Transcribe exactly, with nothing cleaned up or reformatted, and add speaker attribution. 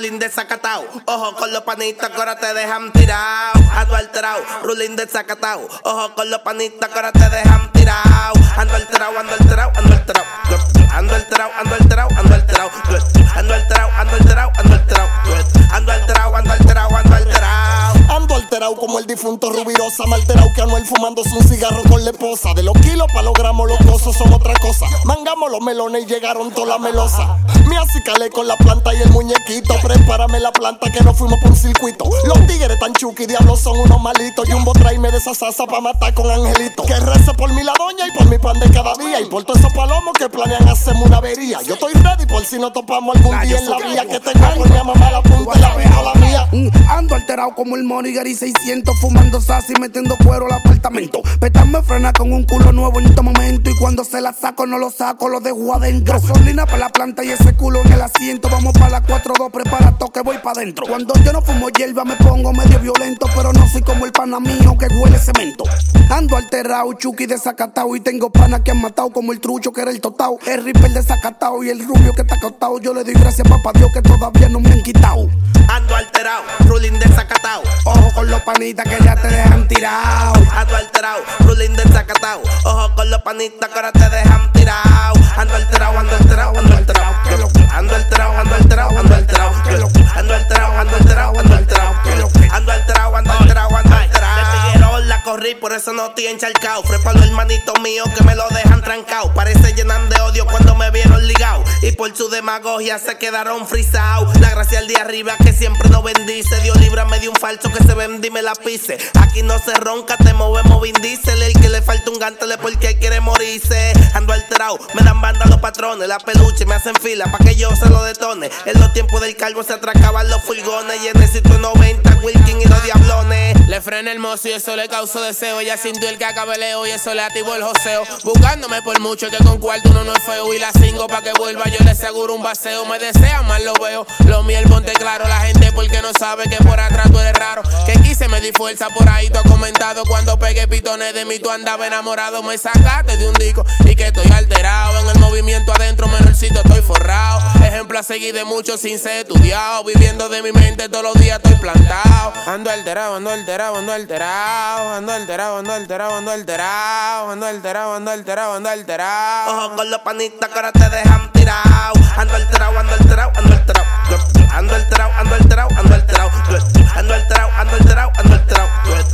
Speaker 1: ruling desacatao. Ojo con los panitas que ahora te dejan tirao. Ando alterado, ruling desacatao. Ojo con los panitas que ahora te dejan tirao. Ando alterado, ando alterado, ando alterado. Ando alterado, ando alterado, ando alterado. Ando alterado, ando alterado, ando alterado. Ando alterado, ando alterado, ando alterado.
Speaker 2: Ando alterado como el difunto Rubirosa. Me alterado que Anuel fumándose un cigarro con la esposa. De los kilos pa' los gramos los cosos son otra cosa. Mangamos los melones y llegaron toda la melosa. Me acicalé con la planta y el muñequito. Prepárame la planta que nos fuimos por un circuito. Los tigres tan chuki, diablos son unos malitos. Jumbo tráeme de esa salsa pa' matar con Angelito. Que rece por mi la doña y por mi pan de cada día. Y por todos esos palomos que planean hacerme una avería. Yo estoy ready por si no topamos algún día en la vía. Que tengo con mi mamá la punta y la pistola mía.
Speaker 3: Ando alterado como el Monigari seiscientos. Fumando sassy, metiendo cuero al apartamento. Petame frena con un culo nuevo en este momento. Y cuando se la saco no lo saco, lo dejo adentro. Gasolina para la planta y ese culo en el asiento. Vamos para la cuatro dos, prepara que voy pa' dentro. Cuando yo no fumo hierba me pongo medio violento. Pero no soy como el pana mío que huele cemento. Ando alterado, chuki desacatao. Y tengo panas que han matado como el trucho que era el totao. El ripper desacatao y el rubio que está acostado. Yo le doy gracias papá Dios que todavía no me han quitado.
Speaker 1: Ando alterado, ruling desacatao.
Speaker 3: Ojo con los panitas que ya te dejan tirado.
Speaker 1: Ando alterado, ruling desacatao. Ojo con los panitas que ahora te dejan tirao. Ando alterado, ando alterado, ando alterado. Ando alterado, ando alterado, ando alterado. Ando alterado, ando alterado, ando alterado. Ando alterado, ando alterado, ando alterado. De Figueroa la corrí, por eso no estoy encharcao. Fue para los hermanitos míos que me lo dejan trancao. Parece llenan de odio cuando me vieron ligao. Y por su demagogia se quedaron frisados. La gracia al día arriba que siempre nos bendice. Dios líbrame de un falso que se vende y me la pise. Aquí no se ronca, te movemos Vin Diesel. El que le falta un gantele porque quiere morirse. Ando alterado, me dan banda los patrones. La peluche me hacen fila pa' que yo se lo detone. En los tiempos del calvo se atracaban los furgones. Y necesito noventa, Wilkin y los diablones.
Speaker 4: Le frena el mozo y eso le causó deseo. Ella sintió el cacabeleo y eso le activó el joseo. Buscándome por mucho que con cuarto uno no es feo. Y la cinco pa' que vuelva yo le aseguro un baseo. Me desea más lo veo, lo miel ponte claro. La gente porque no sabe que por atrás tú eres raro. Que quise me di fuerza por ahí tú has comentado. Cuando pegué pitones de mí tú andabas enamorado. Me sacaste de un disco y que estoy alterado. En el movimiento adentro menorcito estoy forrado. Ejemplo a seguir de muchos sin ser estudiado. Viviendo de mi mente todos los días estoy plantado. Ando alterado, ando alterado, ando alterado. Ando alterado, ando alterado, ando alterado. Ando alterado, ando alterado, ando alterado.
Speaker 1: Ojo con los panitas que ahora te dejan tirao. Ando alterado, ando alterado, ando alterado. Ando alterado, ando alterado, ando alterado. Ando alterado, ando alterado, ando alterado.